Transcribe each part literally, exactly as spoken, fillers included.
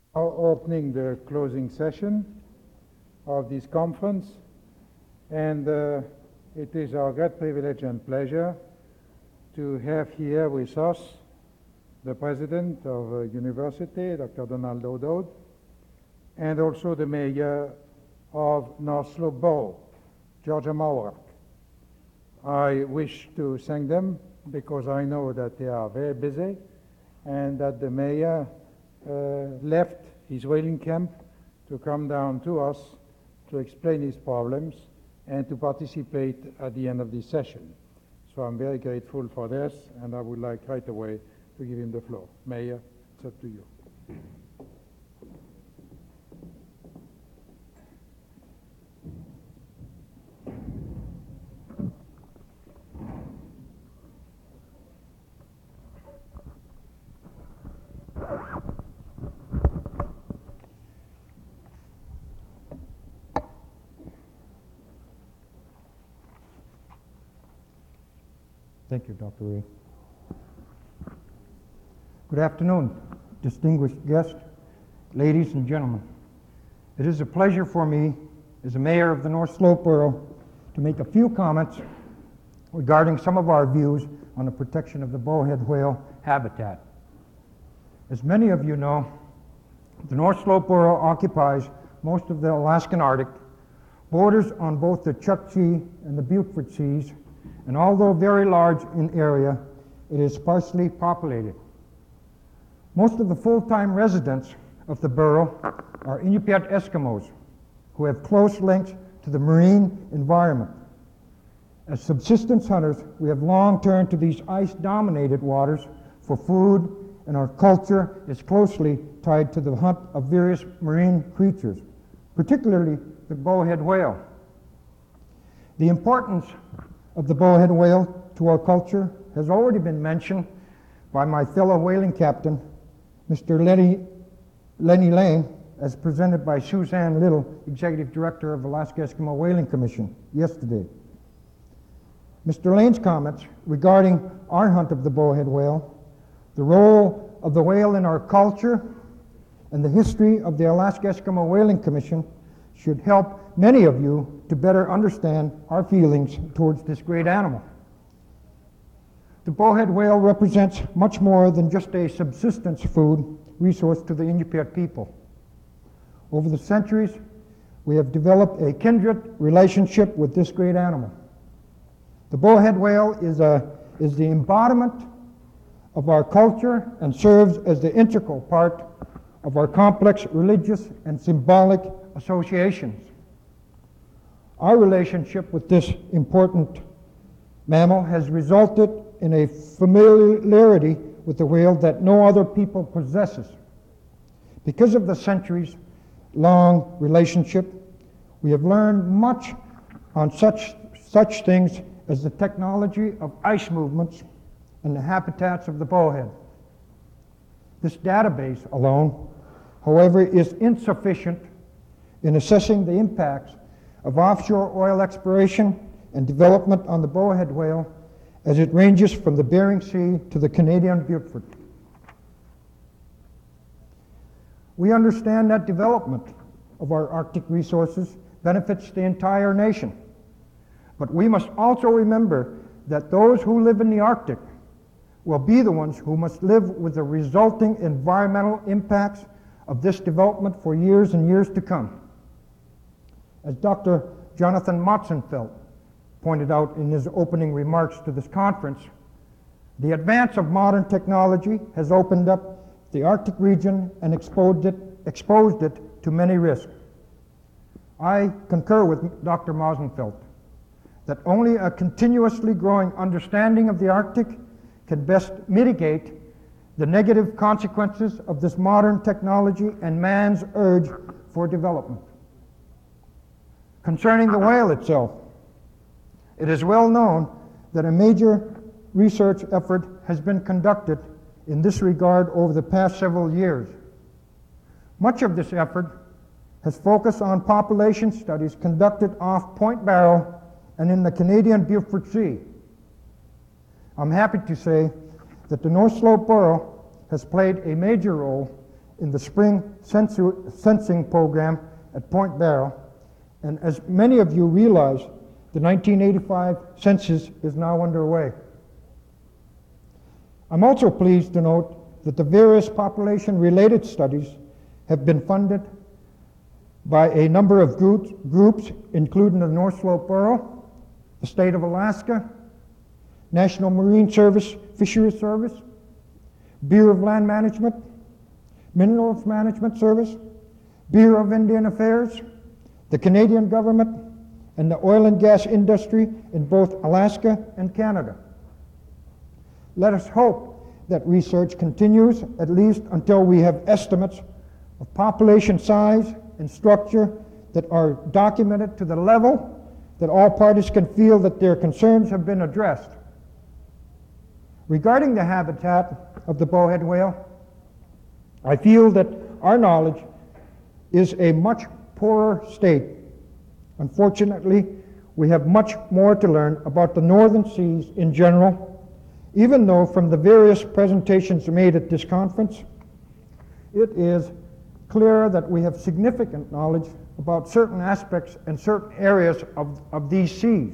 Now opening the closing session of this conference, and uh, it is our great privilege and pleasure to have here with us the president of the university, Doctor Donald O'Dowd, and also the mayor of North Slope Borough, Georgia Maurak. I wish to thank them because I know that they are very busy and that the mayor uh, left his whaling camp to come down to us to explain his problems and to participate at the end of this session. So I'm very grateful for this, and I would like right away to give him the floor. Mayor, it's up to you. Thank you, Doctor Ray. Good afternoon, distinguished guests, ladies and gentlemen. It is a pleasure for me, as the mayor of the North Slope Borough, to make a few comments regarding some of our views on the protection of the bowhead whale habitat. As many of you know, the North Slope Borough occupies most of the Alaskan Arctic, borders on both the Chukchi and the Beaufort Seas, and although very large in area, it is sparsely populated. Most of the full-time residents of the borough are Inupiat Eskimos, who have close links to the marine environment. As subsistence hunters, we have long turned to these ice-dominated waters for food, and our culture is closely tied to the hunt of various marine creatures, particularly the bowhead whale. The importance of the bowhead whale to our culture has already been mentioned by my fellow whaling captain, Mister Lenny, Lenny Lane, as presented by Suzanne Little, Executive Director of Alaska Eskimo Whaling Commission, yesterday. Mister Lane's comments regarding our hunt of the bowhead whale, the role of the whale in our culture, and the history of the Alaska Eskimo Whaling Commission should help many of you to better understand our feelings towards this great animal. The bowhead whale represents much more than just a subsistence food resource to the Inupiat people. Over the centuries, we have developed a kindred relationship with this great animal. The bowhead whale is, a, is the embodiment of our culture and serves as the integral part of our complex religious and symbolic associations. Our relationship with this important mammal has resulted in a familiarity with the whale that no other people possesses. Because of the centuries-long relationship, we have learned much on such, such things as the technology of ice movements and the habitats of the bowhead. This database alone, however, is insufficient in assessing the impacts of offshore oil exploration and development on the bowhead whale as it ranges from the Bering Sea to the Canadian Beaufort. We understand that development of our Arctic resources benefits the entire nation, but we must also remember that those who live in the Arctic will be the ones who must live with the resulting environmental impacts of this development for years and years to come. As Doctor Jonathan Motsenfeld pointed out in his opening remarks to this conference, the advance of modern technology has opened up the Arctic region and exposed it, exposed it to many risks. I concur with Doctor Motsenfeld that only a continuously growing understanding of the Arctic can best mitigate the negative consequences of this modern technology and man's urge for development. Concerning the whale itself, it is well known that a major research effort has been conducted in this regard over the past several years. Much of this effort has focused on population studies conducted off Point Barrow and in the Canadian Beaufort Sea. I'm happy to say that the North Slope Borough has played a major role in the spring sensu- sensing program at Point Barrow, and as many of you realize, the nineteen eighty-five census is now underway. I'm also pleased to note that the various population-related studies have been funded by a number of groups, groups including the North Slope Borough, the State of Alaska, National Marine Service Fisheries Service, Bureau of Land Management, Minerals Management Service, Bureau of Indian Affairs, the Canadian government, and the oil and gas industry in both Alaska and Canada. Let us hope that research continues at least until we have estimates of population size and structure that are documented to the level that all parties can feel that their concerns have been addressed. Regarding the habitat of the bowhead whale, I feel that our knowledge is a much poorer state. Unfortunately, we have much more to learn about the northern seas in general, even though from the various presentations made at this conference, it is clear that we have significant knowledge about certain aspects and certain areas of, of these seas.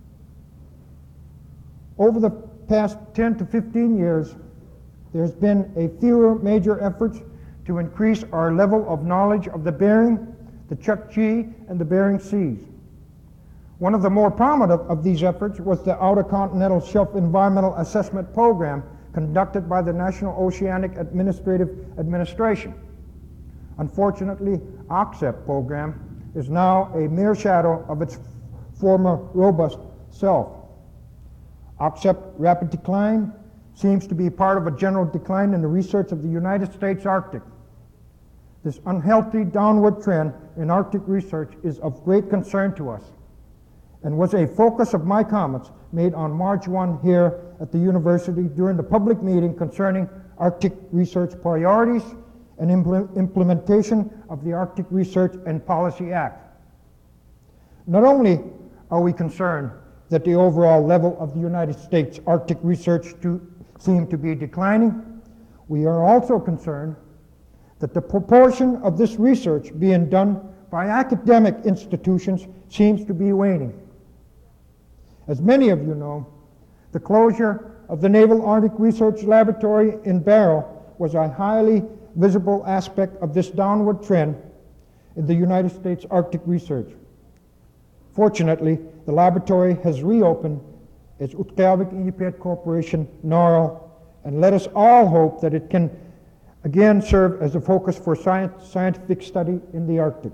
Over the past ten to fifteen years, there's been a few major efforts to increase our level of knowledge of the Bering, the Chukchi, and the Bering Seas. One of the more prominent of these efforts was the Outer Continental Shelf Environmental Assessment Program conducted by the National Oceanic Administrative Administration. Unfortunately, O C S E P program is now a mere shadow of its former robust self. O C S E P rapid decline seems to be part of a general decline in the research of the United States Arctic. This unhealthy downward trend in Arctic research is of great concern to us and was a focus of my comments made on March first here at the university during the public meeting concerning Arctic research priorities and impl- implementation of the Arctic Research and Policy Act. Not only are we concerned that the overall level of the United States Arctic research to seem to be declining, we are also concerned that the proportion of this research being done by academic institutions seems to be waning. As many of you know, the closure of the Naval Arctic Research Laboratory in Barrow was a highly visible aspect of this downward trend in the United States Arctic research. Fortunately, the laboratory has reopened its Utqiagvik Iñupiat Corporation, NARL, and let us all hope that it can again serve as a focus for science, scientific study in the Arctic.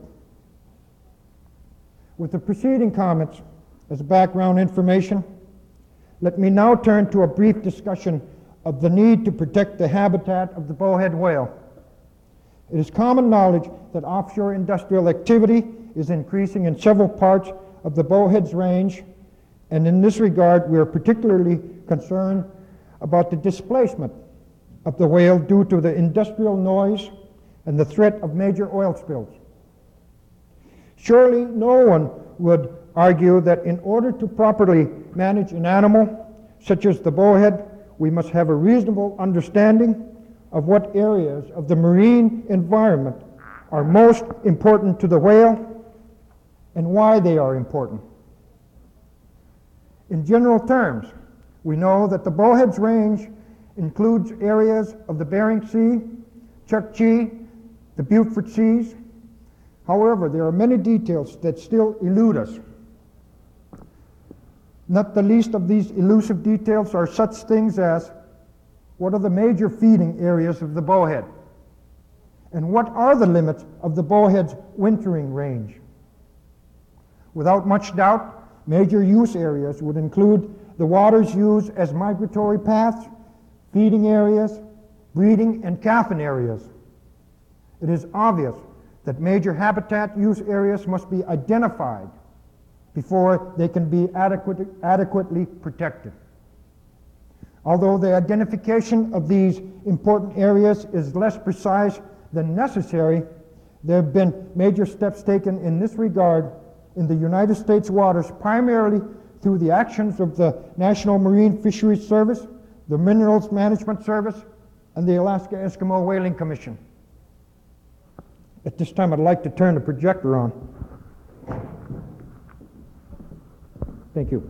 With the preceding comments as background information, let me now turn to a brief discussion of the need to protect the habitat of the bowhead whale. It is common knowledge that offshore industrial activity is increasing in several parts of the bowhead's range, and in this regard we are particularly concerned about the displacement of the whale due to the industrial noise and the threat of major oil spills. Surely no one would argue that in order to properly manage an animal such as the bowhead, we must have a reasonable understanding of what areas of the marine environment are most important to the whale and why they are important. In general terms, we know that the bowhead's range includes areas of the Bering Sea, Chukchi, the Beaufort Seas. However, there are many details that still elude us. Not the least of these elusive details are such things as what are the major feeding areas of the bowhead? And what are the limits of the bowhead's wintering range? Without much doubt, major use areas would include the waters used as migratory paths, feeding areas, breeding and calving areas. It is obvious that major habitat use areas must be identified before they can be adequate, adequately protected. Although the identification of these important areas is less precise than necessary, there have been major steps taken in this regard in the United States waters, primarily through the actions of the National Marine Fisheries Service, the Minerals Management Service, and the Alaska Eskimo Whaling Commission. At this time, I'd like to turn the projector on. Thank you.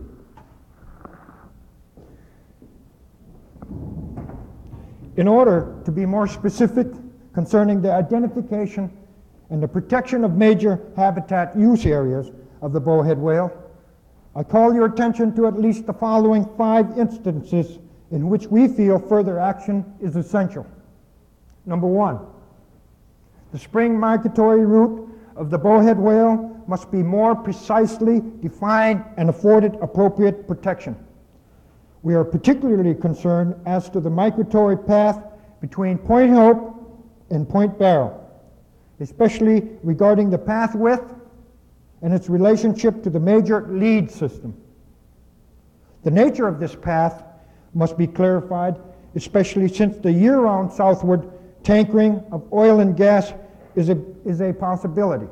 In order to be more specific concerning the identification and the protection of major habitat use areas of the bowhead whale, I call your attention to at least the following five instances in which we feel further action is essential. Number one, the spring migratory route of the bowhead whale must be more precisely defined and afforded appropriate protection. We are particularly concerned as to the migratory path between Point Hope and Point Barrow, especially regarding the path width and its relationship to the major lead system. The nature of this path must be clarified, especially since the year-round southward tankering of oil and gas is a, is a possibility.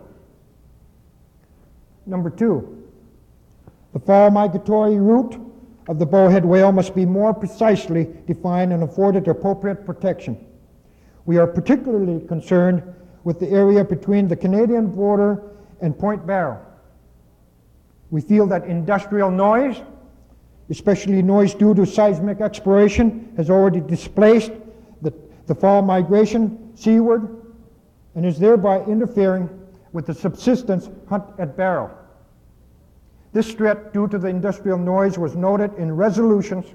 Number two, the fall migratory route of the bowhead whale must be more precisely defined and afforded appropriate protection. We are particularly concerned with the area between the Canadian border and Point Barrow. We feel that industrial noise, especially noise due to seismic exploration, has already displaced the, the fall migration seaward and is thereby interfering with the subsistence hunt at Barrow. This threat due to the industrial noise was noted in resolutions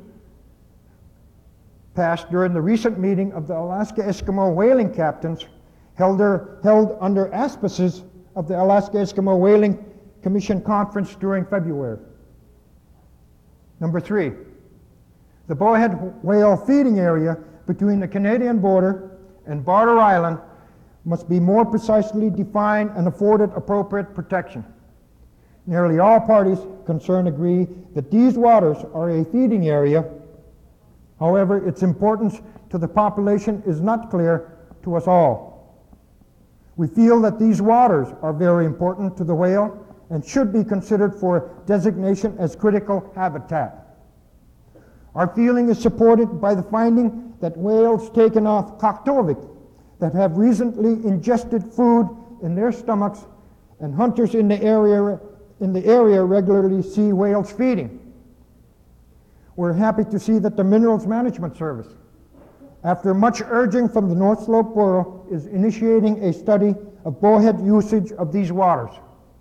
passed during the recent meeting of the Alaska Eskimo whaling captains held, there, held under auspices of the Alaska Eskimo Whaling Commission Conference during February. Number three, the bowhead whale feeding area between the Canadian border and Barter Island must be more precisely defined and afforded appropriate protection. Nearly all parties concerned agree that these waters are a feeding area. However, its importance to the population is not clear to us all. We feel that these waters are very important to the whale and should be considered for designation as critical habitat. Our feeling is supported by the finding that whales taken off Kaktovik that have recently ingested food in their stomachs, and hunters in the area in the area regularly see whales feeding. We're happy to see that the Minerals Management Service, after much urging from the North Slope Borough, is initiating a study of bowhead usage of these waters.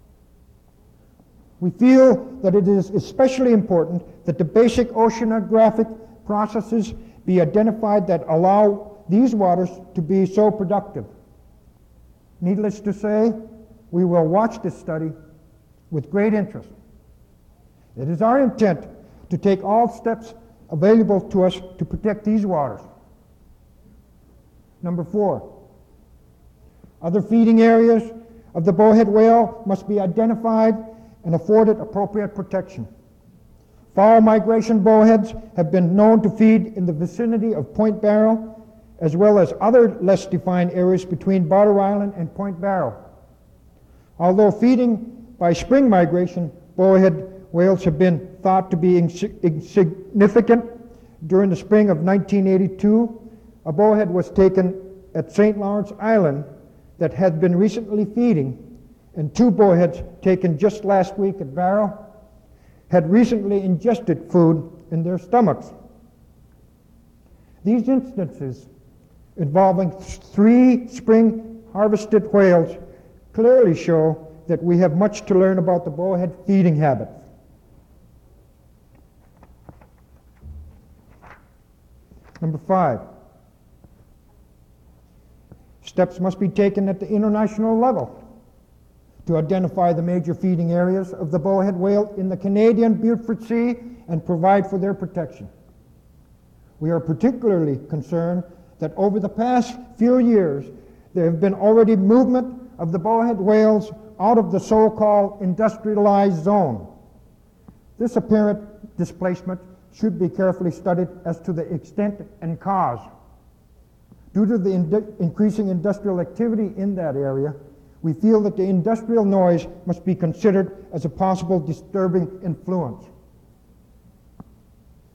We feel that it is especially important that the basic oceanographic processes be identified that allow these waters to be so productive. Needless to say, we will watch this study with great interest. It is our intent to take all steps available to us to protect these waters. Number four, other feeding areas of the bowhead whale must be identified and afforded appropriate protection. Fall migration bowheads have been known to feed in the vicinity of Point Barrow, as well as other less defined areas between Barter Island and Point Barrow. Although feeding by spring migration, bowhead whales have been thought to be insignificant. During the spring of nineteen eighty-two, a bowhead was taken at Saint Lawrence Island that had been recently feeding, and two bowheads taken just last week at Barrow had recently ingested food in their stomachs. These instances involving three spring harvested whales clearly show that we have much to learn about the bowhead feeding habits. Number five, steps must be taken at the international level to identify the major feeding areas of the bowhead whale in the Canadian Beaufort Sea and provide for their protection. We are particularly concerned that over the past few years, there have been already movement of the bowhead whales out of the so-called industrialized zone. This apparent displacement should be carefully studied as to the extent and cause. Due to the in- increasing industrial activity in that area, we feel that the industrial noise must be considered as a possible disturbing influence.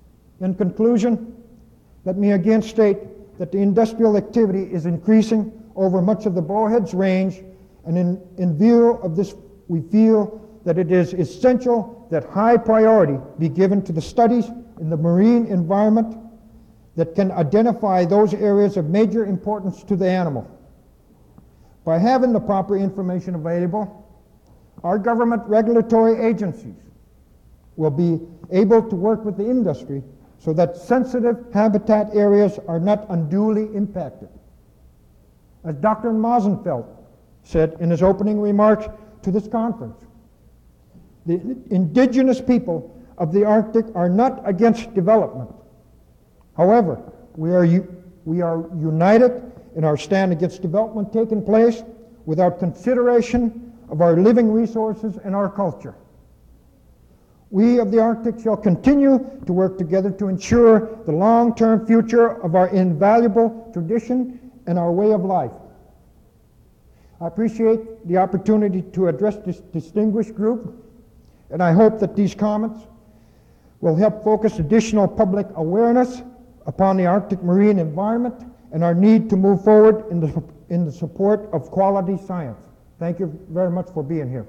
In conclusion, let me again state that the industrial activity is increasing over much of the Bowheads Range, and in, in view of this, we feel that it is essential that high priority be given to the studies in the marine environment that can identify those areas of major importance to the animal. By having the proper information available, our government regulatory agencies will be able to work with the industry so that sensitive habitat areas are not unduly impacted. As Doctor Masenfeld said in his opening remarks to this conference, the indigenous people of the Arctic are not against development. However, we are, we are united in our stand against development taking place without consideration of our living resources and our culture. We of the Arctic shall continue to work together to ensure the long-term future of our invaluable tradition and our way of life. I appreciate the opportunity to address this distinguished group, and I hope that these comments will help focus additional public awareness upon the Arctic marine environment and our need to move forward in the, in the support of quality science. Thank you very much for being here.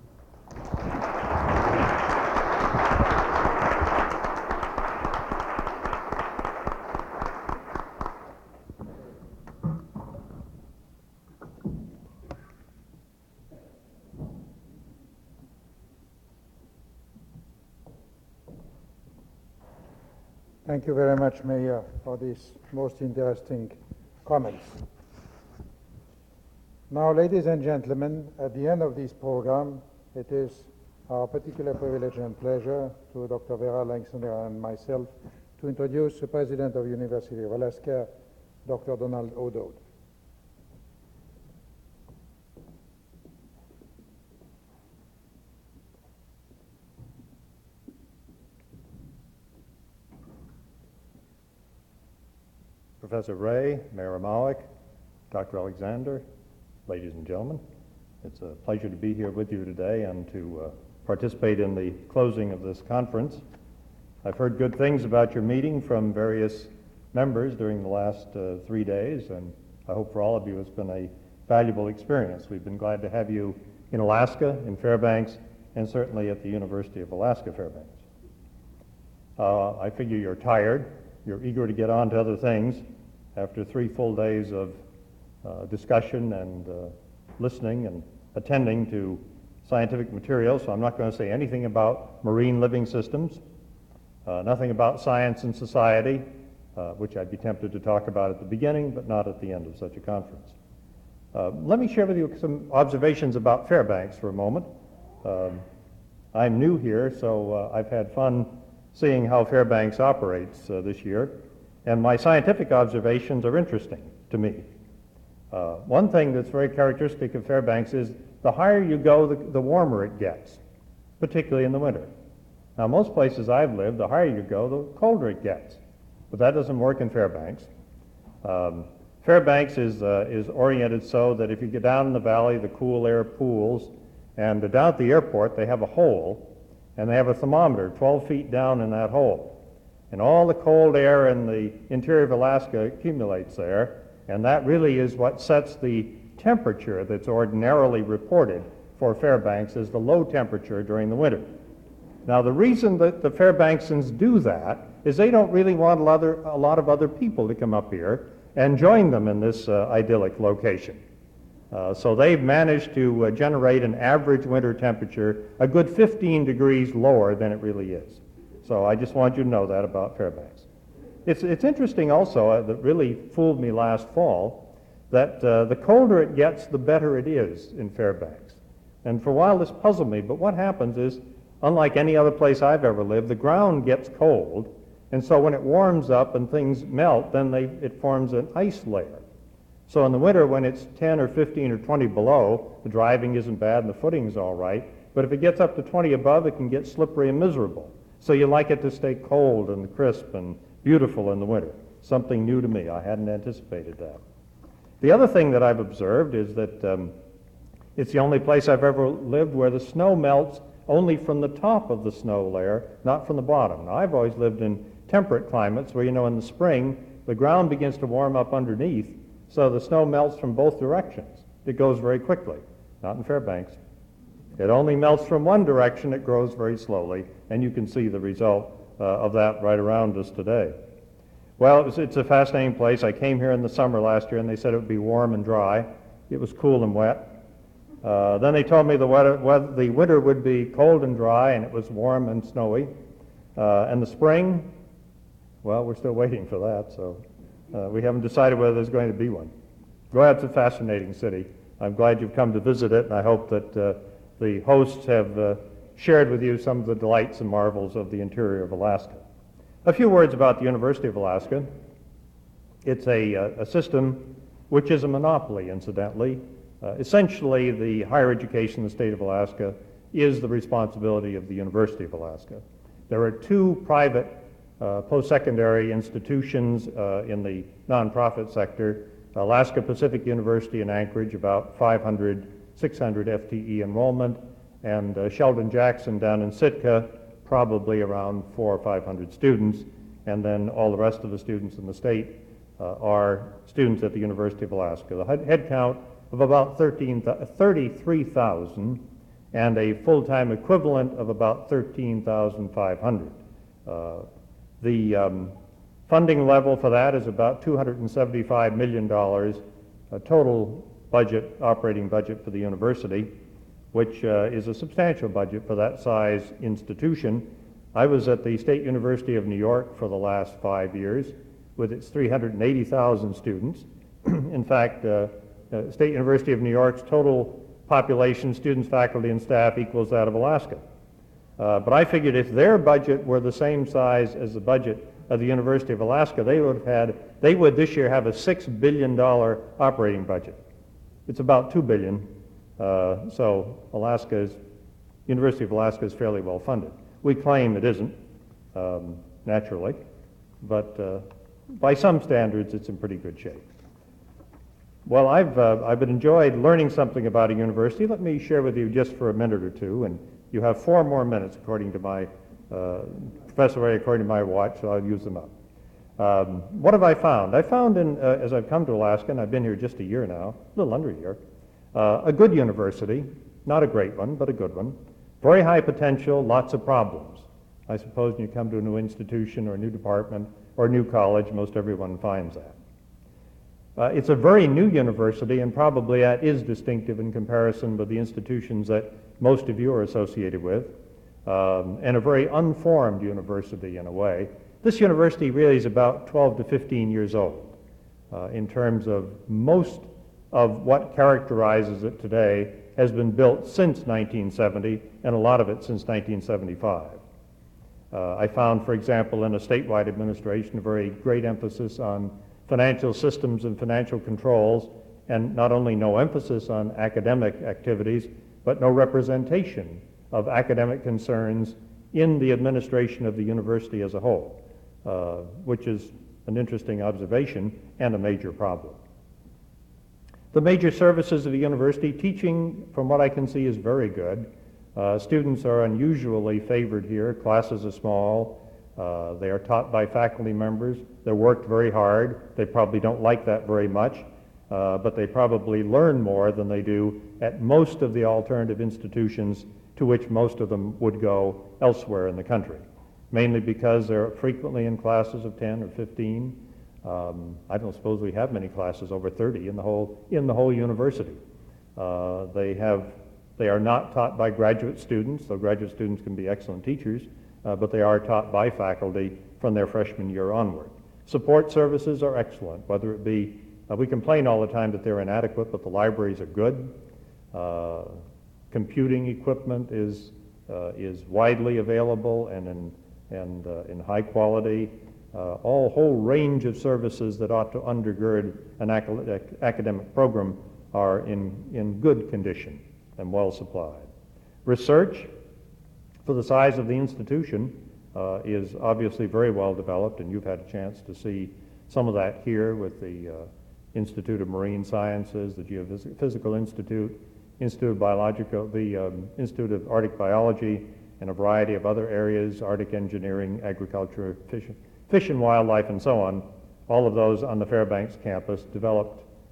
Thank you very much, Mayor, for these most interesting comments. Now, ladies and gentlemen, at the end of this program, it is our particular privilege and pleasure to Doctor Vera Langston and myself to introduce the President of the University of Alaska, Doctor Donald O'Dowd. Professor Ray, Mayor Malik, Doctor Alexander, ladies and gentlemen, it's a pleasure to be here with you today and to uh, participate in the closing of this conference. I've heard good things about your meeting from various members during the last uh, three days, and I hope for all of you it's been a valuable experience. We've been glad to have you in Alaska, in Fairbanks, and certainly at the University of Alaska Fairbanks. Uh, I figure you're tired, you're eager to get on to other things after three full days of uh, discussion and uh, listening and attending to scientific material, so I'm not going to say anything about marine living systems, uh, nothing about science and society, uh, which I'd be tempted to talk about at the beginning, but not at the end of such a conference. Uh, let me share with you some observations about Fairbanks for a moment. Um, I'm new here, so uh, I've had fun seeing how Fairbanks operates uh, this year, and my scientific observations are interesting to me. Uh, one thing that's very characteristic of Fairbanks is the higher you go, the, the warmer it gets, particularly in the winter. Now, most places I've lived, the higher you go, the colder it gets, but that doesn't work in Fairbanks. Um, Fairbanks is, uh, is oriented so that if you get down in the valley, the cool air pools, and down at the airport, they have a hole, and they have a thermometer twelve feet down in that hole. And all the cold air in the interior of Alaska accumulates there, and that really is what sets the temperature that's ordinarily reported for Fairbanks as the low temperature during the winter. Now, the reason that the Fairbanksans do that is they don't really want a lot of, a lot of other people to come up here and join them in this uh, idyllic location. Uh, so they've managed to uh, generate an average winter temperature a good fifteen degrees lower than it really is. So I just want you to know that about Fairbanks. It's, it's interesting also, uh, that really fooled me last fall, that uh, the colder it gets, the better it is in Fairbanks. And for a while this puzzled me, but what happens is, unlike any other place I've ever lived, the ground gets cold, and so when it warms up and things melt, then they, it forms an ice layer. So in the winter, when it's ten or fifteen or twenty below, the driving isn't bad and the footing's all right, but if it gets up to twenty above, it can get slippery and miserable. So you like it to stay cold and crisp and beautiful in the winter. Something new to me. I hadn't anticipated that. The other thing that I've observed is that um, it's the only place I've ever lived where the snow melts only from the top of the snow layer, not from the bottom. Now, I've always lived in temperate climates where, you know, in the spring, the ground begins to warm up underneath, So the snow melts from both directions. It goes very quickly, not in Fairbanks. It only melts from one direction, it grows very slowly, and you can see the result uh, of that right around us today. Well, it was, it's a fascinating place. I came here in the summer last year and they said it would be warm and dry. It was cool and wet. Uh, then they told me the, weather, weather, the winter would be cold and dry and it was warm and snowy. Uh, and the spring, well, we're still waiting for that, so uh, we haven't decided whether there's going to be one. Well, it's a fascinating city. I'm glad you've come to visit it, and I hope that uh, the hosts have uh, shared with you some of the delights and marvels of the interior of Alaska. A few words about the University of Alaska. It's a, uh, a system which is a monopoly, incidentally. Uh, essentially, the higher education in the state of Alaska is the responsibility of the University of Alaska. There are two private uh, post-secondary institutions uh, in the nonprofit sector, Alaska Pacific University in Anchorage, about five hundred, six hundred F T E enrollment, and uh, Sheldon Jackson down in Sitka, probably around four or five hundred students, and then all the rest of the students in the state uh, are students at the University of Alaska. The head count of about thirty-three thousand and a full-time equivalent of about thirteen thousand five hundred. Uh, the um, funding level for that is about two hundred seventy-five million dollars, a total budget, operating budget for the university, which uh, is a substantial budget for that size institution. I was at the State University of New York for the last five years with its three hundred eighty thousand students. In fact, uh, uh, State University of New York's total population, students, faculty, and staff equals that of Alaska. Uh, but I figured if their budget were the same size as the budget of the University of Alaska, they would have had, they would this year have a six billion dollars operating budget. It's about two billion dollars. Uh, so Alaska's, University of Alaska is fairly well funded. We claim it isn't, um, naturally, but uh, by some standards it's in pretty good shape. Well, I've, uh, I've enjoyed learning something about a university. Let me share with you just for a minute or two, and you have four more minutes according to my, uh, Professor Ray, according to my watch, so I'll use them up. Um, what have I found? I found in, uh, as I've come to Alaska, and I've been here just a year now, a little under a year, Uh, a good university, not a great one, but a good one. Very high potential, lots of problems. I suppose when you come to a new institution or a new department or a new college, most everyone finds that. Uh, it's a very new university, and probably that is distinctive in comparison with the institutions that most of you are associated with, um, and a very unformed university in a way. This university really is about twelve to fifteen years old uh, in terms of most of what characterizes it today has been built since nineteen seventy, and a lot of it since nineteen seventy-five. Uh, I found, for example, in a statewide administration, a very great emphasis on financial systems and financial controls, and not only no emphasis on academic activities, but no representation of academic concerns in the administration of the university as a whole, uh, which is an interesting observation and a major problem. The major services of the university, teaching, from what I can see, is very good. Uh, students are unusually favored here. Classes are small. Uh, they are taught by faculty members. They're worked very hard. They probably don't like that very much, uh, but they probably learn more than they do at most of the alternative institutions to which most of them would go elsewhere in the country, mainly because they're frequently in classes of ten or fifteen. Um, I don't suppose we have many classes over thirty in the whole in the whole university. Uh, they have they are not taught by graduate students, though graduate students can be excellent teachers, uh, but they are taught by faculty from their freshman year onward. Support services are excellent, whether it be uh, we complain all the time that they're inadequate, but the libraries are good. Uh, computing equipment is uh, is widely available and in and uh, in high quality. Uh, all whole range of services that ought to undergird an academic, academic program are in, in good condition and well supplied. Research, for the size of the institution, uh, is obviously very well developed, and you've had a chance to see some of that here with the uh, Institute of Marine Sciences, the Geophysical Institute, Institute of Biological, the um, Institute of Arctic Biology, and a variety of other areas, Arctic engineering, agriculture, fishing, Fish and Wildlife, and so on, all of those on the Fairbanks campus, developed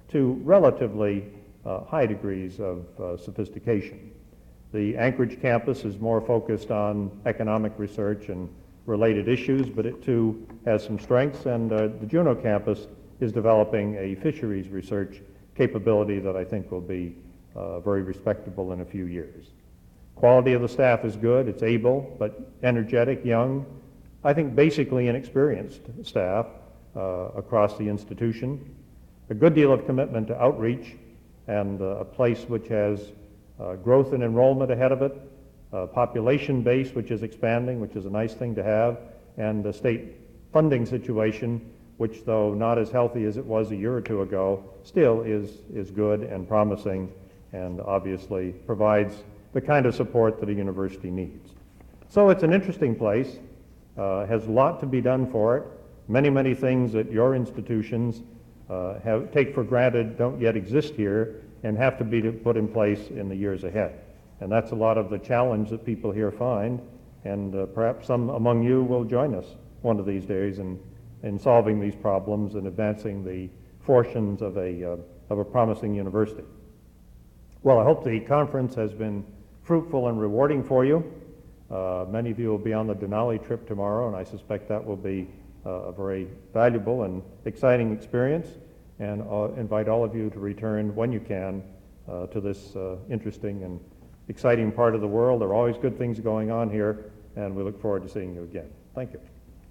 to relatively uh, high degrees of uh, sophistication. The Anchorage campus is more focused on economic research and related issues, but it too has some strengths, and uh, the Juneau campus is developing a fisheries research capability that I think will be uh, very respectable in a few years. Quality of the staff is good. It's able, but energetic, young, I think basically inexperienced staff uh, across the institution. A good deal of commitment to outreach, and uh, a place which has uh, growth in enrollment ahead of it, a population base which is expanding, which is a nice thing to have, and a state funding situation which, though not as healthy as it was a year or two ago, still is, is good and promising, and obviously provides the kind of support that a university needs. So it's an interesting place, uh, has a lot to be done for it. Many, many things that your institutions uh, have, take for granted don't yet exist here and have to be to put in place in the years ahead. And that's a lot of the challenge that people here find, and uh, perhaps some among you will join us one of these days in, in solving these problems and advancing the fortunes of a, uh, of a promising university. Well, I hope the conference has been fruitful and rewarding for you. Uh, many of you will be on the Denali trip tomorrow, and I suspect that will be uh, a very valuable and exciting experience, and uh, invite all of you to return when you can uh, to this uh, interesting and exciting part of the world. There are always good things going on here, and we look forward to seeing you again. Thank you.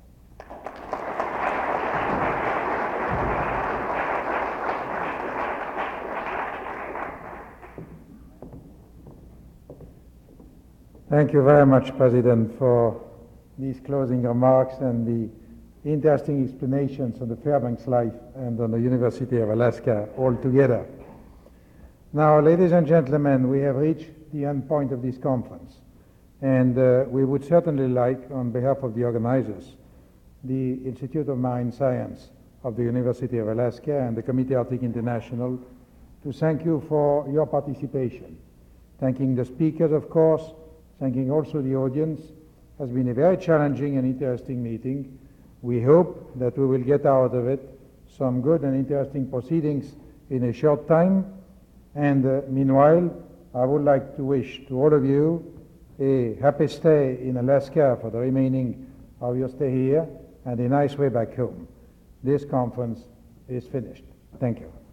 Thank you very much, President, for these closing remarks and the interesting explanations on the Fairbanks life and on the University of Alaska altogether. Now, ladies and gentlemen, we have reached the end point of this conference, and uh, we would certainly like, on behalf of the organizers, the Institute of Marine Science of the University of Alaska and the Committee Arctic International, to thank you for your participation. Thanking the speakers, of course, thanking also the audience. It has been a very challenging and interesting meeting. We hope that we will get out of it some good and interesting proceedings in a short time. And uh, meanwhile, I would like to wish to all of you a happy stay in Alaska for the remaining of your stay here, and a nice way back home. This conference is finished. Thank you.